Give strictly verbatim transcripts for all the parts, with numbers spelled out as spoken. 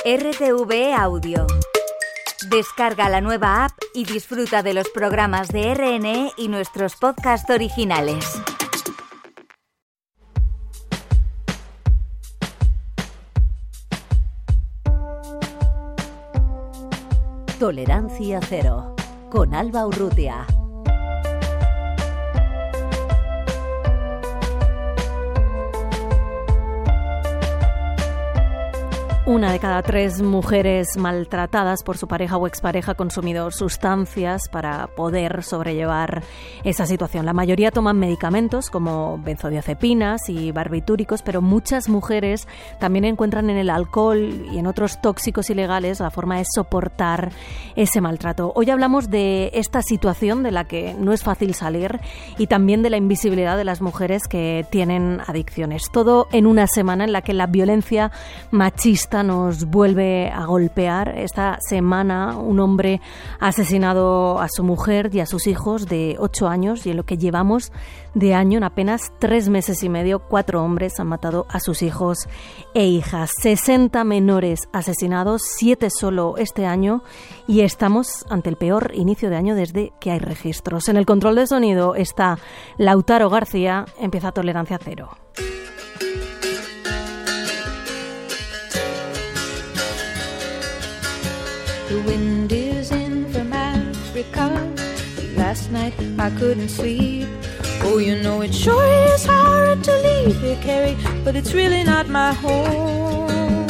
R T V Audio. Descarga la nueva app y disfruta de los programas de R N E y nuestros podcasts originales. Tolerancia Cero, con Alba Urrutia. Una de cada tres mujeres maltratadas por su pareja o expareja ha consumido sustancias para poder sobrellevar esa situación. La mayoría toman medicamentos como benzodiazepinas y barbitúricos, pero muchas mujeres también encuentran en el alcohol y en otros tóxicos ilegales la forma de soportar ese maltrato. Hoy hablamos de esta situación de la que no es fácil salir y también de la invisibilidad de las mujeres que tienen adicciones. Todo en una semana en la que la violencia machista nos vuelve a golpear. Esta semana un hombre ha asesinado a su mujer y a sus hijos de ocho años, y en lo que llevamos de año, en apenas tres meses y medio, cuatro hombres han matado a sus hijos e hijas. sesenta menores asesinados, siete solo este año, y estamos ante el peor inicio de año desde que hay registros. En el control de sonido está Lautaro García. Empieza Tolerancia Cero. The wind is in from Africa. Last night I couldn't sleep. Oh, you know it sure is hard to leave here, Carrie, but it's really not my home.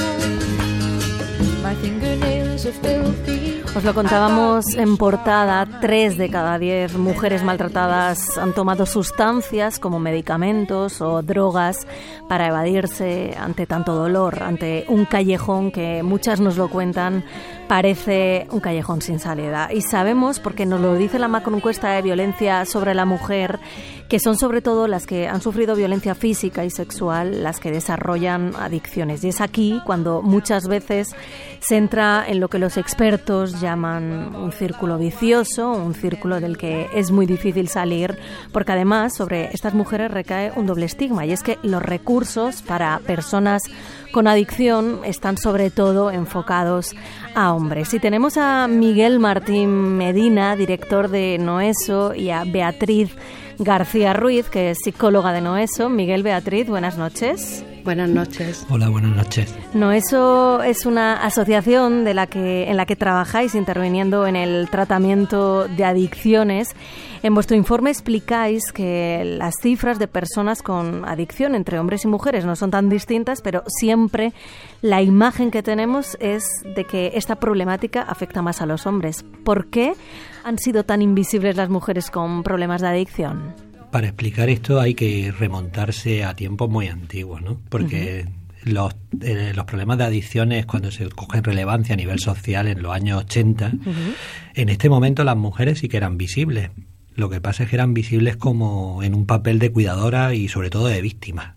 My fingernails are filthy. Os lo contábamos en portada, tres de cada diez mujeres maltratadas han tomado sustancias como medicamentos o drogas para evadirse ante tanto dolor, ante un callejón que muchas nos lo cuentan, parece un callejón sin salida. Y sabemos, porque nos lo dice la macroencuesta de violencia sobre la mujer, que son sobre todo las que han sufrido violencia física y sexual las que desarrollan adicciones. Y es aquí cuando muchas veces se entra en lo que los expertos llaman un círculo vicioso, un círculo del que es muy difícil salir, porque además sobre estas mujeres recae un doble estigma, y es que los recursos para personas con adicción están sobre todo enfocados a hombres. Y tenemos a Miguel Martín Medina, director de Noeso, y a Beatriz García Ruiz, que es psicóloga de Noeso. Miguel, Beatriz, buenas noches. Buenas noches. Hola, buenas noches. Noeso es una asociación de la que, en la que trabajáis interviniendo en el tratamiento de adicciones. En vuestro informe explicáis que las cifras de personas con adicción entre hombres y mujeres no son tan distintas, pero siempre la imagen que tenemos es de que esta problemática afecta más a los hombres. ¿Por qué han sido tan invisibles las mujeres con problemas de adicción? Para explicar esto hay que remontarse a tiempos muy antiguos, ¿no? Porque uh-huh. los, eh, los problemas de adicciones, cuando se cogen relevancia a nivel social en los años ochenta, uh-huh. en este momento las mujeres sí que eran visibles. Lo que pasa es que eran visibles como en un papel de cuidadora y sobre todo de víctima.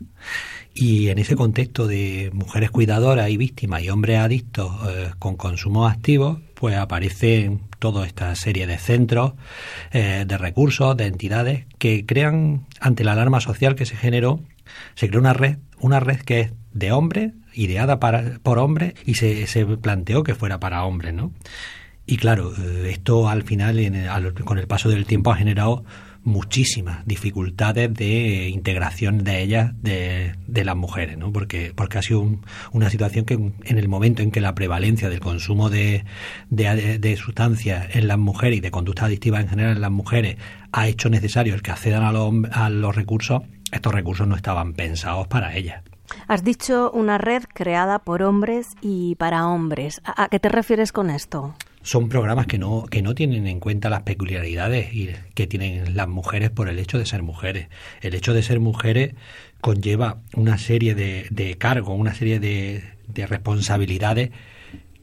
Y en ese contexto de mujeres cuidadoras y víctimas y hombres adictos eh, con consumos activos, pues aparecen toda esta serie de centros, eh, de recursos, de entidades que crean, ante la alarma social que se generó, se creó una red, una red que es de hombres, ideada para, por hombres, y se, se planteó que fuera para hombres, ¿no? Y claro, esto al final, en el, al, con el paso del tiempo, ha generado muchísimas dificultades de integración de ellas, de, de las mujeres, ¿no? Porque, porque ha sido un, una situación que en el momento en que la prevalencia del consumo de, de, de sustancias en las mujeres y de conductas adictivas en general en las mujeres ha hecho necesario el que accedan a los, a los recursos, estos recursos no estaban pensados para ellas. Has dicho una red creada por hombres y para hombres. ¿A qué te refieres con esto? Son programas que no que no tienen en cuenta las peculiaridades que tienen las mujeres por el hecho de ser mujeres. El hecho de ser mujeres conlleva una serie de, de cargos, una serie de, de responsabilidades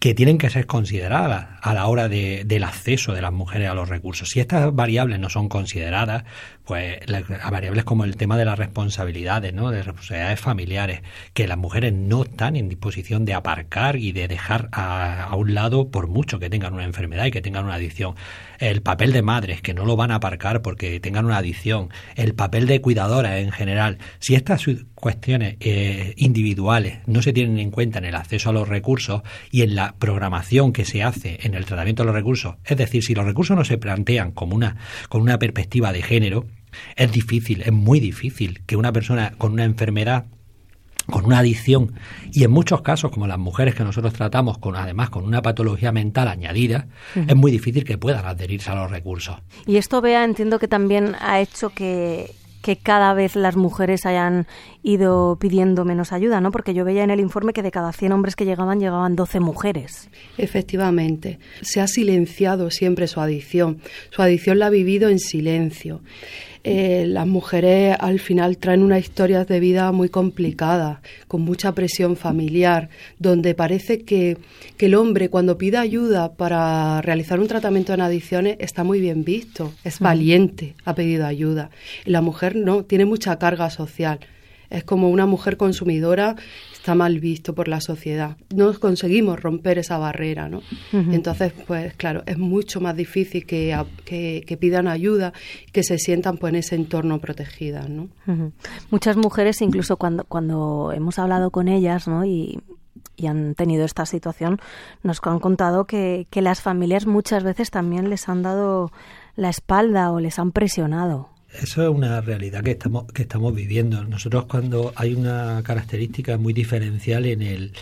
que tienen que ser consideradas a la hora de, del acceso de las mujeres a los recursos. Si estas variables no son consideradas, pues las variables como el tema de las responsabilidades, ¿no?, de responsabilidades familiares, que las mujeres no están en disposición de aparcar y de dejar a, a un lado por mucho que tengan una enfermedad y que tengan una adicción. El papel de madres, que no lo van a aparcar porque tengan una adicción. El papel de cuidadoras en general. Si estas cuestiones eh, individuales no se tienen en cuenta en el acceso a los recursos y en la programación que se hace en el tratamiento de los recursos, es decir, si los recursos no se plantean como una, con una perspectiva de género, es difícil, es muy difícil que una persona con una enfermedad, con una adicción, y en muchos casos, como las mujeres que nosotros tratamos, con además con una patología mental añadida, uh-huh. es muy difícil que puedan adherirse a los recursos. Y esto, Bea, entiendo que también ha hecho que, que cada vez las mujeres hayan ido pidiendo menos ayuda, ¿no? Porque yo veía en el informe que de cada cien hombres que llegaban, llegaban doce mujeres. Efectivamente. Se ha silenciado siempre su adicción. Su adicción la ha vivido en silencio. Eh, las mujeres al final traen unas historias de vida muy complicadas, con mucha presión familiar, donde parece que, que el hombre cuando pide ayuda para realizar un tratamiento en adicciones está muy bien visto, es valiente, ha pedido ayuda. Y la mujer no, tiene mucha carga social. Es como una mujer consumidora, está mal visto por la sociedad. No conseguimos romper esa barrera, ¿no? Uh-huh. Entonces, pues claro, es mucho más difícil que, que, que pidan ayuda, que se sientan pues en ese entorno protegidas, ¿no? Uh-huh. Muchas mujeres, incluso cuando, cuando hemos hablado con ellas, ¿no?, y, y han tenido esta situación, nos han contado que, que las familias muchas veces también les han dado la espalda o les han presionado. Eso es una realidad que estamos que estamos viviendo. Nosotros, cuando hay una característica muy diferencial en el,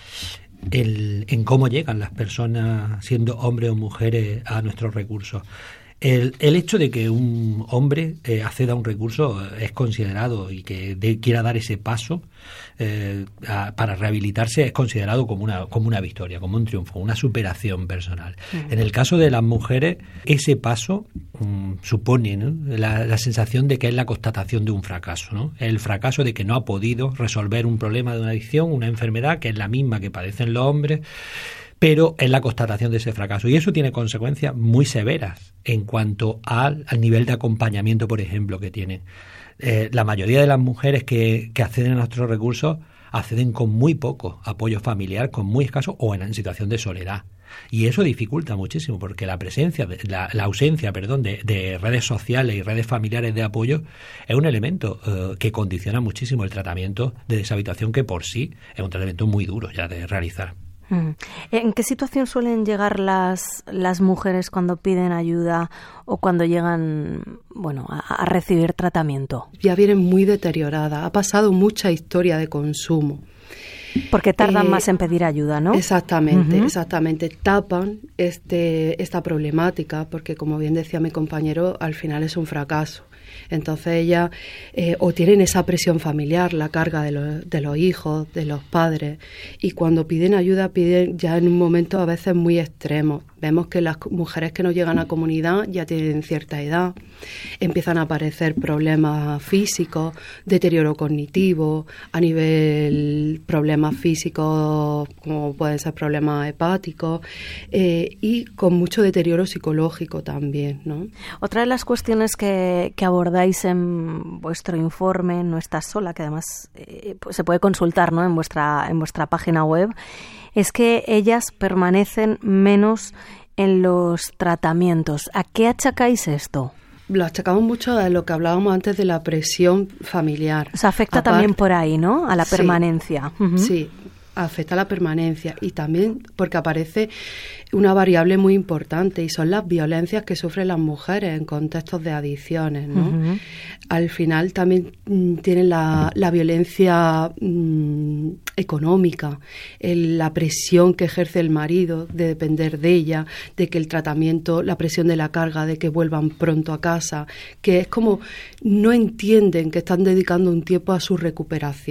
el en cómo llegan las personas, siendo hombres o mujeres, a nuestros recursos. El, el hecho de que un hombre eh, acceda a un recurso es considerado, y que de, quiera dar ese paso eh, a, para rehabilitarse, es considerado como una, como una victoria, como un triunfo, una superación personal. Uh-huh. En el caso de las mujeres, ese paso um, supone, ¿no?, la, la sensación de que es la constatación de un fracaso, ¿no? El fracaso de que no ha podido resolver un problema de una adicción, una enfermedad que es la misma que padecen los hombres, pero es la constatación de ese fracaso. Y eso tiene consecuencias muy severas en cuanto al, al nivel de acompañamiento, por ejemplo, que tienen. Eh, la mayoría de las mujeres que, que acceden a nuestros recursos acceden con muy poco apoyo familiar, con muy escaso, o en, en situación de soledad. Y eso dificulta muchísimo, porque la presencia, de, la, la ausencia, perdón, de, de redes sociales y redes familiares de apoyo es un elemento eh, que condiciona muchísimo el tratamiento de deshabituación, que por sí es un tratamiento muy duro ya de realizar. ¿En qué situación suelen llegar las, las mujeres cuando piden ayuda o cuando llegan, bueno, a, a recibir tratamiento? Ya vienen muy deterioradas, ha pasado mucha historia de consumo. Porque tardan eh, más en pedir ayuda, ¿no? Exactamente, uh-huh. exactamente. Tapan este, esta problemática porque, como bien decía mi compañero, al final es un fracaso. Entonces ellas eh, o tienen esa presión familiar, la carga de, lo, de los hijos, de los padres, y cuando piden ayuda piden ya en un momento a veces muy extremo. Vemos que las mujeres que no llegan a comunidad ya tienen cierta edad, empiezan a aparecer problemas físicos, deterioro cognitivo, a nivel problemas físicos como pueden ser problemas hepáticos, eh, y con mucho deterioro psicológico también, ¿no? Otra de las cuestiones que, que abordáis en vuestro informe, No estás sola, que además eh, pues se puede consultar, ¿no?, en vuestra, en vuestra página web, es que ellas permanecen menos en los tratamientos. ¿A qué achacáis esto? Lo achacamos mucho a lo que hablábamos antes de la presión familiar. O sea, afecta Aparte, también por ahí, ¿no?, a la sí, permanencia. Uh-huh. Sí, afecta a la permanencia, y también porque aparece una variable muy importante, y son las violencias que sufren las mujeres en contextos de adicciones, ¿no? Uh-huh. Al final también mm, tienen la, la violencia mm, económica, el, la presión que ejerce el marido de depender de ella, de que el tratamiento, la presión de la carga, de que vuelvan pronto a casa, que es como no entienden que están dedicando un tiempo a su recuperación.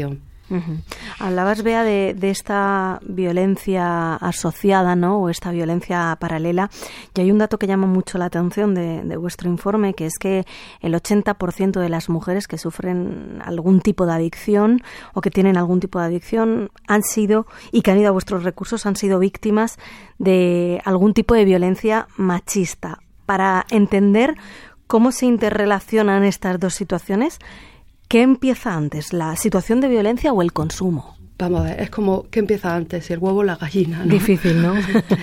Uh-huh. Hablabas, Bea, de, de esta violencia asociada, ¿no? O esta violencia paralela. Y hay un dato que llama mucho la atención de, de vuestro informe, que es que el ochenta por ciento de las mujeres que sufren algún tipo de adicción o que tienen algún tipo de adicción han sido, y que han ido a vuestros recursos, han sido víctimas de algún tipo de violencia machista. Para entender cómo se interrelacionan estas dos situaciones, ¿qué empieza antes, la situación de violencia o el consumo? Vamos a ver, es como, ¿qué empieza antes? Si el huevo o la gallina, ¿no? Difícil, ¿no?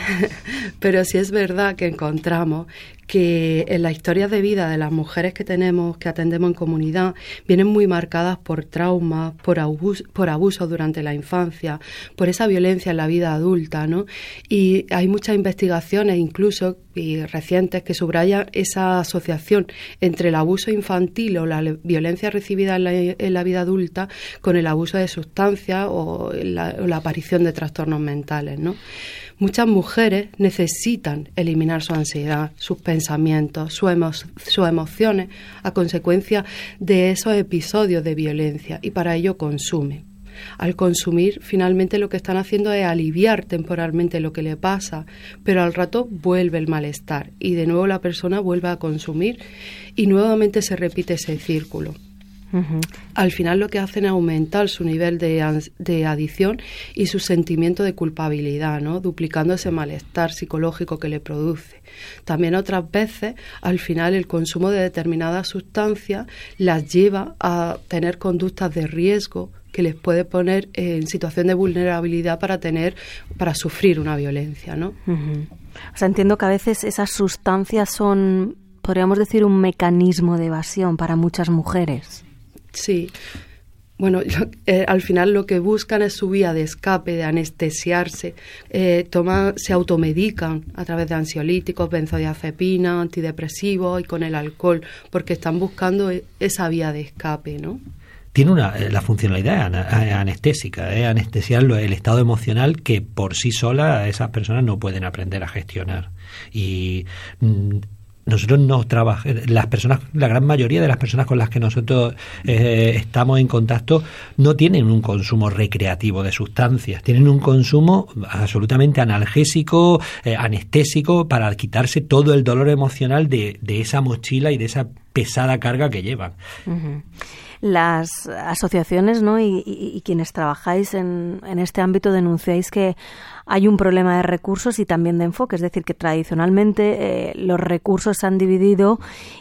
Pero sí es verdad que encontramos que en las historias de vida de las mujeres que tenemos, que atendemos en comunidad, vienen muy marcadas por traumas, por abuso, por abusos durante la infancia, por esa violencia en la vida adulta, ¿no? Y hay muchas investigaciones, incluso y recientes, que subrayan esa asociación entre el abuso infantil o la violencia recibida en la, en la vida adulta con el abuso de sustancias o la, o la aparición de trastornos mentales, ¿no? Muchas mujeres necesitan eliminar su ansiedad, sus pensamientos, su emo- sus emociones a consecuencia de esos episodios de violencia, y para ello consumen. Al consumir, finalmente lo que están haciendo es aliviar temporalmente lo que le pasa, pero al rato vuelve el malestar y de nuevo la persona vuelve a consumir y nuevamente se repite ese círculo. Uh-huh. Al final lo que hacen es aumentar su nivel de, ans- de adicción y su sentimiento de culpabilidad, ¿no? Duplicando ese malestar psicológico que le produce. También otras veces, al final, el consumo de determinadas sustancias las lleva a tener conductas de riesgo que les puede poner en situación de vulnerabilidad para tener, para sufrir una violencia, ¿no? Uh-huh. O sea, entiendo que a veces esas sustancias son, podríamos decir, un mecanismo de evasión para muchas mujeres. Sí. Bueno, lo, eh, al final lo que buscan es su vía de escape, de anestesiarse. Eh, toman, se automedican a través de ansiolíticos, benzodiazepina, antidepresivos y con el alcohol, porque están buscando esa vía de escape, ¿no? Tiene una, la funcionalidad anestésica, ¿eh? anestesiar el estado emocional que por sí sola esas personas no pueden aprender a gestionar. Y mm, nosotros no trabajamos, las personas, la gran mayoría de las personas con las que nosotros eh, estamos en contacto no tienen un consumo recreativo de sustancias, tienen un consumo absolutamente analgésico, eh, anestésico, para quitarse todo el dolor emocional de, de esa mochila y de esa pesada carga que llevan. Uh-huh. Las asociaciones, ¿no? y, y, y quienes trabajáis en, en este ámbito denunciáis que hay un problema de recursos y también de enfoque, es decir, que tradicionalmente eh, los recursos se han dividido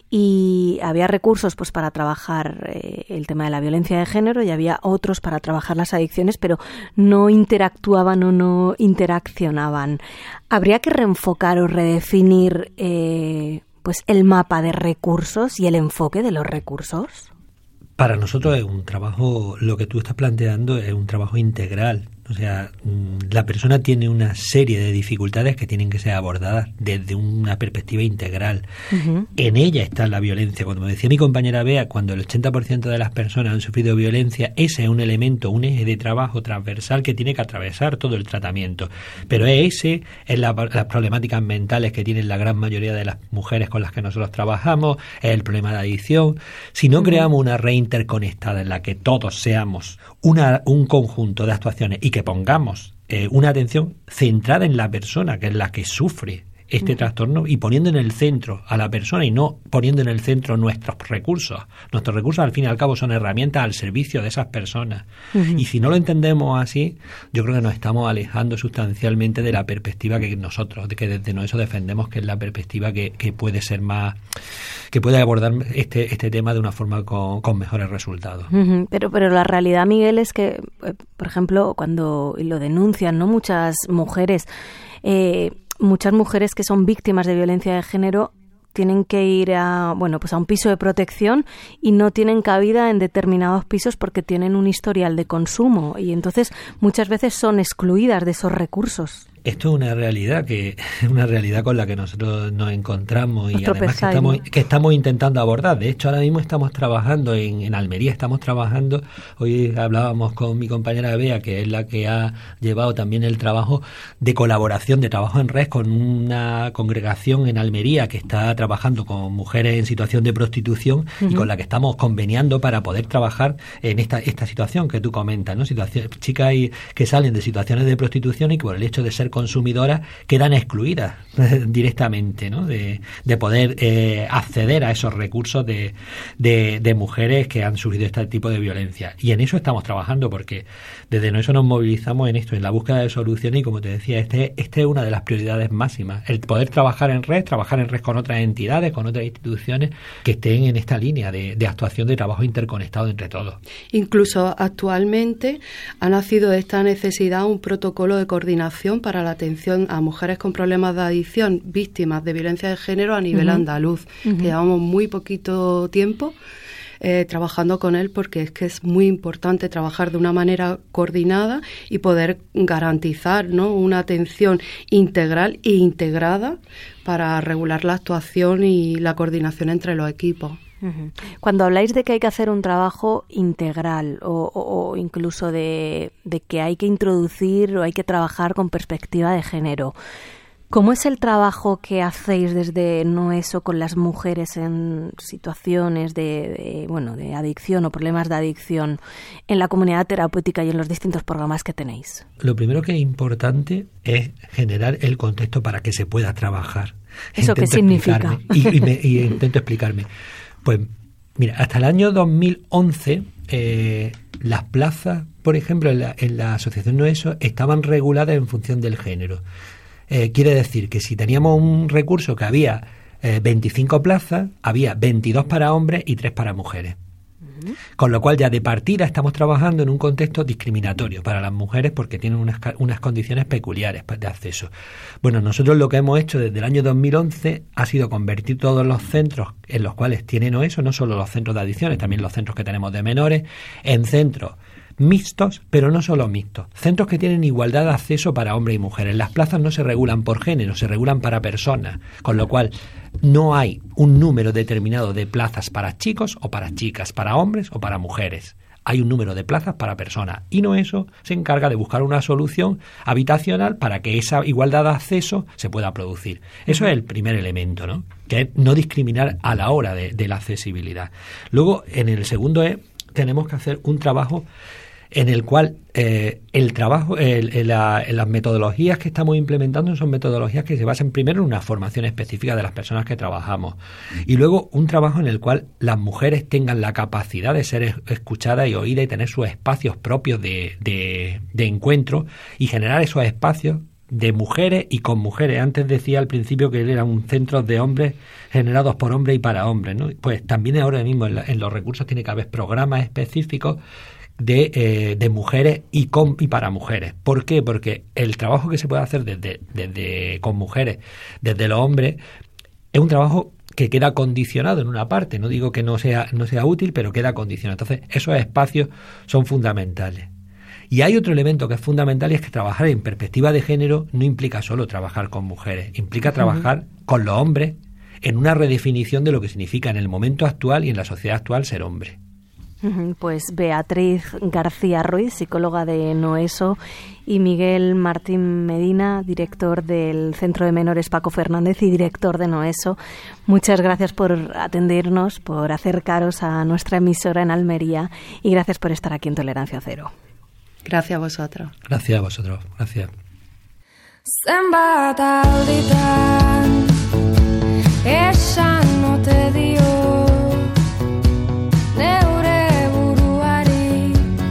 y había recursos pues para trabajar eh, el tema de la violencia de género y había otros para trabajar las adicciones, pero no interactuaban o no interaccionaban. ¿Habría que reenfocar o redefinir eh, pues el mapa de recursos y el enfoque de los recursos? Para nosotros es un trabajo, lo que tú estás planteando es un trabajo integral. O sea, la persona tiene una serie de dificultades que tienen que ser abordadas desde una perspectiva integral. Uh-huh. En ella está la violencia. Como decía mi compañera Bea, cuando el ochenta por ciento de las personas han sufrido violencia, ese es un elemento, un eje de trabajo transversal que tiene que atravesar todo el tratamiento. Pero ese es la, las problemáticas mentales que tienen la gran mayoría de las mujeres con las que nosotros trabajamos, es el problema de adicción. Si no uh-huh. creamos una red interconectada en la que todos seamos una, un conjunto de actuaciones y que pongamos eh, una atención centrada en la persona, que es la que sufre este uh-huh. trastorno, y poniendo en el centro a la persona y no poniendo en el centro nuestros recursos. Nuestros recursos, al fin y al cabo, son herramientas al servicio de esas personas. Uh-huh. Y si no lo entendemos así, yo creo que nos estamos alejando sustancialmente de la perspectiva que nosotros, de que desde nosotros defendemos, que es la perspectiva que, que puede ser más, que puede abordar este, este tema de una forma con, con mejores resultados. Uh-huh. Pero, pero la realidad, Miguel, es que, por ejemplo, cuando lo denuncian, ¿no? Muchas mujeres... Eh, Muchas mujeres que son víctimas de violencia de género tienen que ir a, bueno, pues a un piso de protección y no tienen cabida en determinados pisos porque tienen un historial de consumo y entonces muchas veces son excluidas de esos recursos. Esto es una realidad que una realidad con la que nosotros nos encontramos y Nuestro además que estamos, que estamos intentando abordar. De hecho, ahora mismo estamos trabajando en, en Almería, estamos trabajando, hoy hablábamos con mi compañera Bea, que es la que ha llevado también el trabajo de colaboración, de trabajo en red con una congregación en Almería que está trabajando con mujeres en situación de prostitución uh-huh. y con la que estamos conveniando para poder trabajar en esta, esta situación que tú comentas, ¿no? Situación, chicas que salen de situaciones de prostitución y que por el hecho de ser consumidoras quedan excluidas directamente, ¿no? De, de poder eh, acceder a esos recursos de, de, de mujeres que han sufrido este tipo de violencia. Y en eso estamos trabajando porque desde Noeso nos movilizamos en esto, en la búsqueda de soluciones y como te decía, este, este es una de las prioridades máximas, el poder trabajar en red, trabajar en red con otras entidades, con otras instituciones que estén en esta línea de, de actuación de trabajo interconectado entre todos. Incluso actualmente ha nacido de esta necesidad un protocolo de coordinación para la atención a mujeres con problemas de adicción víctimas de violencia de género a nivel uh-huh. andaluz, uh-huh. que llevamos muy poquito tiempo eh, trabajando con él porque es que es muy importante trabajar de una manera coordinada y poder garantizar, ¿no?, una atención integral e integrada para regular la actuación y la coordinación entre los equipos. Cuando habláis de que hay que hacer un trabajo integral o, o, o incluso de, de que hay que introducir o hay que trabajar con perspectiva de género, ¿cómo es el trabajo que hacéis desde Noeso con las mujeres en situaciones de, de, bueno, de adicción o problemas de adicción en la comunidad terapéutica y en los distintos programas que tenéis? Lo primero que es importante es generar el contexto para que se pueda trabajar. ¿Eso intento qué significa? Y, y, me, y intento explicarme. Pues mira, hasta el año dos mil once eh, las plazas, por ejemplo, en la, en la Asociación Noeso estaban reguladas en función del género. Eh, quiere decir que si teníamos un recurso que había eh, veinticinco plazas, había veintidós para hombres y tres para mujeres. Con lo cual ya de partida estamos trabajando en un contexto discriminatorio para las mujeres porque tienen unas, unas condiciones peculiares de acceso. Bueno, nosotros lo que hemos hecho desde el año dos mil once ha sido convertir todos los centros en los cuales tienen Noeso, no solo los centros de adicciones, también los centros que tenemos de menores, en centros mixtos, pero no solo mixtos, centros que tienen igualdad de acceso para hombres y mujeres. Las plazas no se regulan por género, se regulan para personas, con lo cual no hay un número determinado de plazas para chicos o para chicas, para hombres o para mujeres. Hay un número de plazas para personas y Noeso se encarga de buscar una solución habitacional para que esa igualdad de acceso se pueda producir. Eso es el primer elemento, ¿no? Que es no discriminar a la hora de, de la accesibilidad. Luego, en el segundo es, tenemos que hacer un trabajo en el cual eh, el trabajo, el, el, la, las metodologías que estamos implementando son metodologías que se basan primero en una formación específica de las personas que trabajamos y luego un trabajo en el cual las mujeres tengan la capacidad de ser escuchadas y oídas y tener sus espacios propios de, de, de encuentro y generar esos espacios de mujeres y con mujeres. Antes decía al principio que eran un centro de hombres generados por hombres y para hombres, ¿no? Pues también ahora mismo en, la, en los recursos tiene que haber programas específicos de, eh, de mujeres y con y para mujeres. ¿Por qué? Porque el trabajo que se puede hacer desde, desde con mujeres, desde los hombres, es un trabajo que queda condicionado en una parte. No digo que no sea, no sea útil, pero queda condicionado. Entonces, esos espacios son fundamentales. Y hay otro elemento que es fundamental y es que trabajar en perspectiva de género no implica solo trabajar con mujeres, implica trabajar uh-huh. con los hombres en una redefinición de lo que significa en el momento actual y en la sociedad actual ser hombre. Pues Beatriz García Ruiz, psicóloga de Noeso, y Miguel Martín Medina, director del Centro de Menores Paco Fernández y director de Noeso. Muchas gracias por atendernos, por acercaros a nuestra emisora en Almería y gracias por estar aquí en Tolerancia Cero. Gracias a vosotros. Gracias a vosotros. Gracias. Esan ote dio neure buruari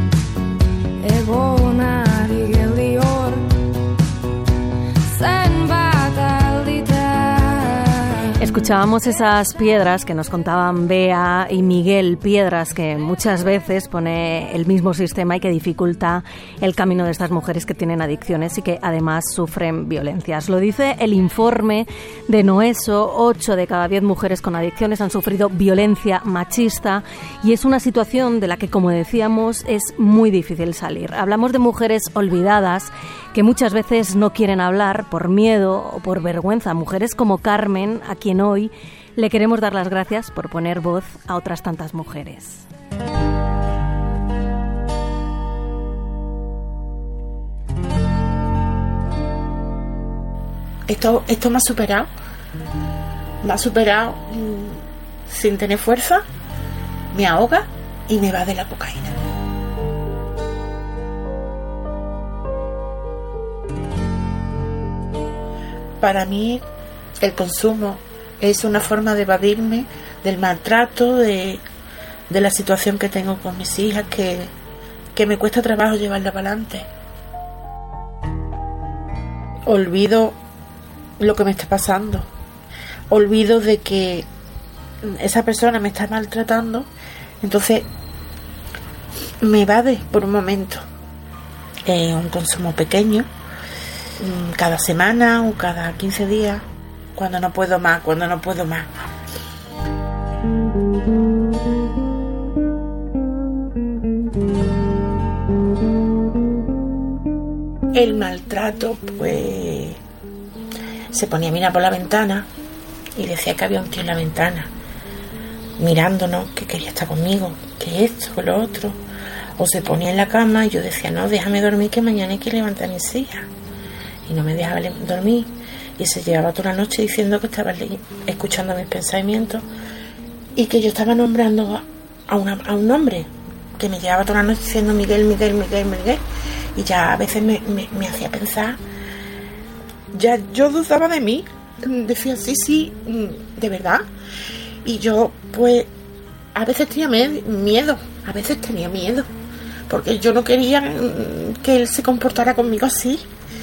egonari geldior zenbat alditan. Escuchábamos esas piedras que nos contaban Bea y Miguel, piedras que muchas veces pone el mismo sistema y que dificulta el camino de estas mujeres que tienen adicciones y que además sufren violencias. Lo dice el informe de Noeso, ocho de cada diez mujeres con adicciones han sufrido violencia machista y es una situación de la que, como decíamos, es muy difícil salir. Hablamos de mujeres olvidadas que muchas veces no quieren hablar por miedo o por vergüenza. Mujeres como Carmen, a quien hoy le queremos dar las gracias por poner voz a otras tantas mujeres. Esto, esto me ha superado. Me ha superado mmm, sin tener fuerza, me ahoga y me va de la cocaína. Para mí el consumo es una forma de evadirme del maltrato, de, de la situación que tengo con mis hijas, que, que me cuesta trabajo llevarla para adelante. Olvido lo que me está pasando. Olvido de que esa persona me está maltratando, entonces me evade por un momento. Eh, un consumo pequeño, cada semana o cada quince días, cuando no puedo más, cuando no puedo más. El maltrato, pues se ponía a mirar por la ventana y decía que había un tío en la ventana mirándonos, que quería estar conmigo, que esto, que lo otro. O se ponía en la cama y yo decía, no, déjame dormir que mañana hay que levantar a mis hijas. Y no me dejaba dormir y se llevaba toda la noche diciendo que estaba escuchando mis pensamientos y que yo estaba nombrando a, una, a un hombre, que me llevaba toda la noche diciendo Miguel, Miguel, Miguel, Miguel, y ya a veces me, me, me hacía pensar, ya yo dudaba de mí, decía sí, sí, de verdad, y yo pues a veces tenía miedo, a veces tenía miedo, porque yo no quería que él se comportara conmigo así.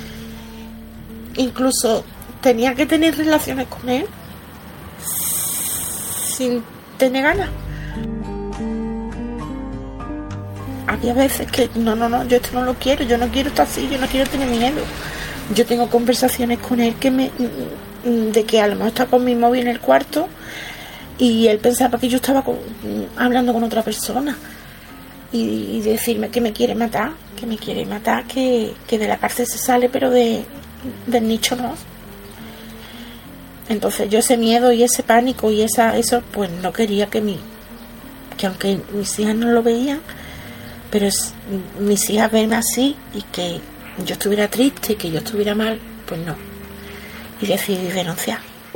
Incluso tenía que tener relaciones con él sin tener ganas. Había veces que no, no, no, yo esto no lo quiero, yo no quiero estar así, yo no quiero tener miedo. Yo tengo conversaciones con él que me, de que a lo mejor está con mi móvil en el cuarto y él pensaba que yo estaba con, hablando con otra persona y, y decirme que me quiere matar, que me quiere matar, que, que de la cárcel se sale, pero de del nicho no. Entonces yo ese miedo y ese pánico y esa eso pues no quería que mi que aunque mis hijas no lo veían, pero es, mis hijas ven así y que yo estuviera triste, que yo estuviera mal, pues no. Y decidí denunciar.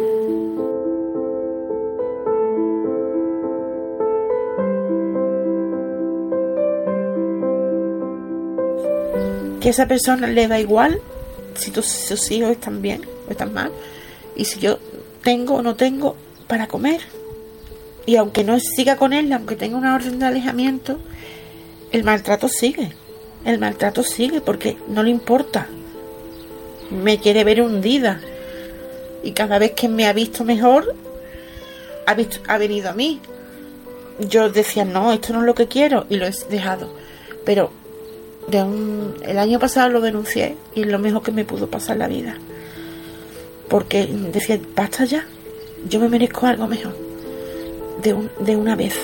Que a esa persona le da igual si tus, sus hijos están bien o están mal, y si yo tengo o no tengo para comer. Y aunque no siga con él, aunque tenga una orden de alejamiento, el maltrato sigue. El maltrato sigue porque no le importa. Me quiere ver hundida. Y cada vez que me ha visto mejor, ha, visto, ha venido a mí. Yo decía, no, esto no es lo que quiero, y lo he dejado. Pero De un, el año pasado lo denuncié y es lo mejor que me pudo pasar en la vida, porque decía, basta ya, yo me merezco algo mejor de, un, de una vez.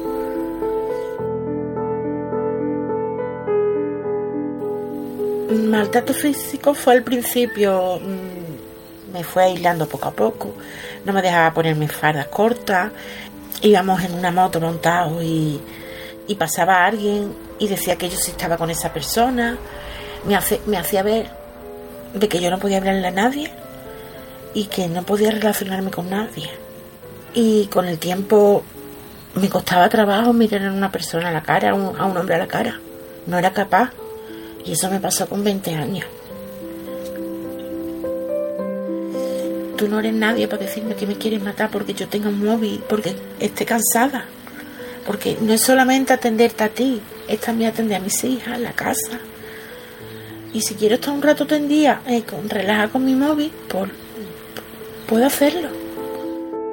Maltrato físico fue al principio, me fue aislando poco a poco, no me dejaba ponerme faldas cortas, íbamos en una moto montados y, y pasaba alguien y decía que yo sí estaba con esa persona, me, hace, me hacía ver de que yo no podía hablarle a nadie y que no podía relacionarme con nadie. Y con el tiempo me costaba trabajo mirar a una persona a la cara, a un, a un hombre a la cara. No era capaz. Y eso me pasó con veinte años. Tú no eres nadie para decirme que me quieres matar porque yo tenga un móvil, porque esté cansada. Porque no es solamente atenderte a ti, es también atender a mis hijas, la casa. Y si quiero estar un rato tendida, eh, con, relajada con mi móvil, pues puedo hacerlo.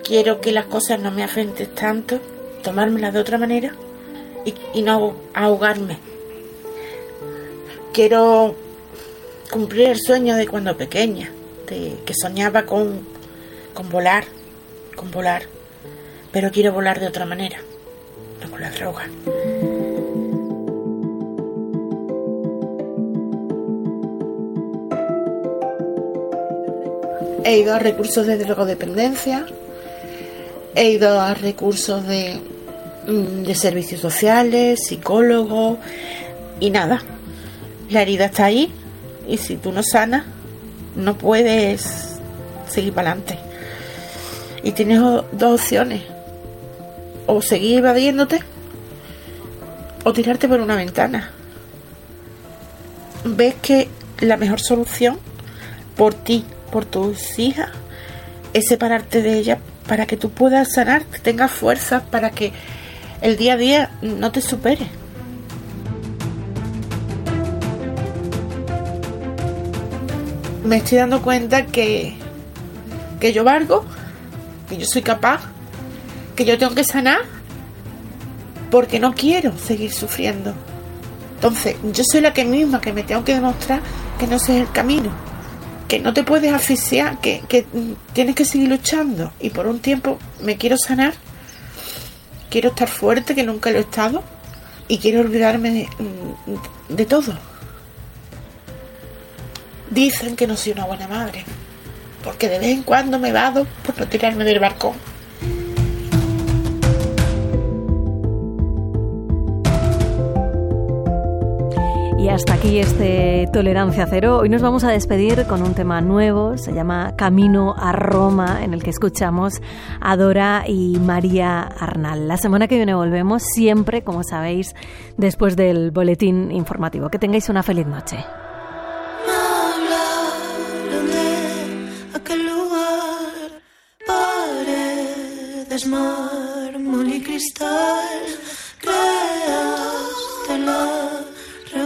quiero que las cosas no me afecten tanto, tomármelas de otra manera y, y no ahogarme. Quiero cumplir el sueño de cuando pequeña, de que soñaba con, con volar, con volar, pero quiero volar de otra manera, no con la droga. He ido a recursos de drogodependencia, he ido a recursos de, de servicios sociales, psicólogos y nada. La herida está ahí y si tú no sanas, no puedes seguir para adelante. Y tienes dos opciones: o seguir evadiéndote o tirarte por una ventana. Ves que la mejor solución por ti, por tus hijas, es separarte de ellas para que tú puedas sanar, que tengas fuerzas para que el día a día no te supere. Me estoy dando cuenta que que yo valgo, que yo soy capaz, que yo tengo que sanar, porque no quiero seguir sufriendo. Entonces, yo soy la que misma que me tengo que demostrar que no ese es el camino, que no te puedes asfixiar, que, que tienes que seguir luchando. Y por un tiempo me quiero sanar, quiero estar fuerte, que nunca lo he estado, y quiero olvidarme de, de todo. Dicen que no soy una buena madre, porque de vez en cuando me vado por no tirarme del balcón. Y hasta aquí este Tolerancia Cero. Hoy nos vamos a despedir con un tema nuevo, se llama Camino a Roma, en el que escuchamos a Dora y María Arnal. La semana que viene volvemos, siempre, como sabéis, después del boletín informativo. Que tengáis una feliz noche. Mármol y cristal, creaste la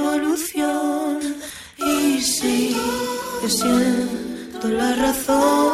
revolución y sigue siendo la razón.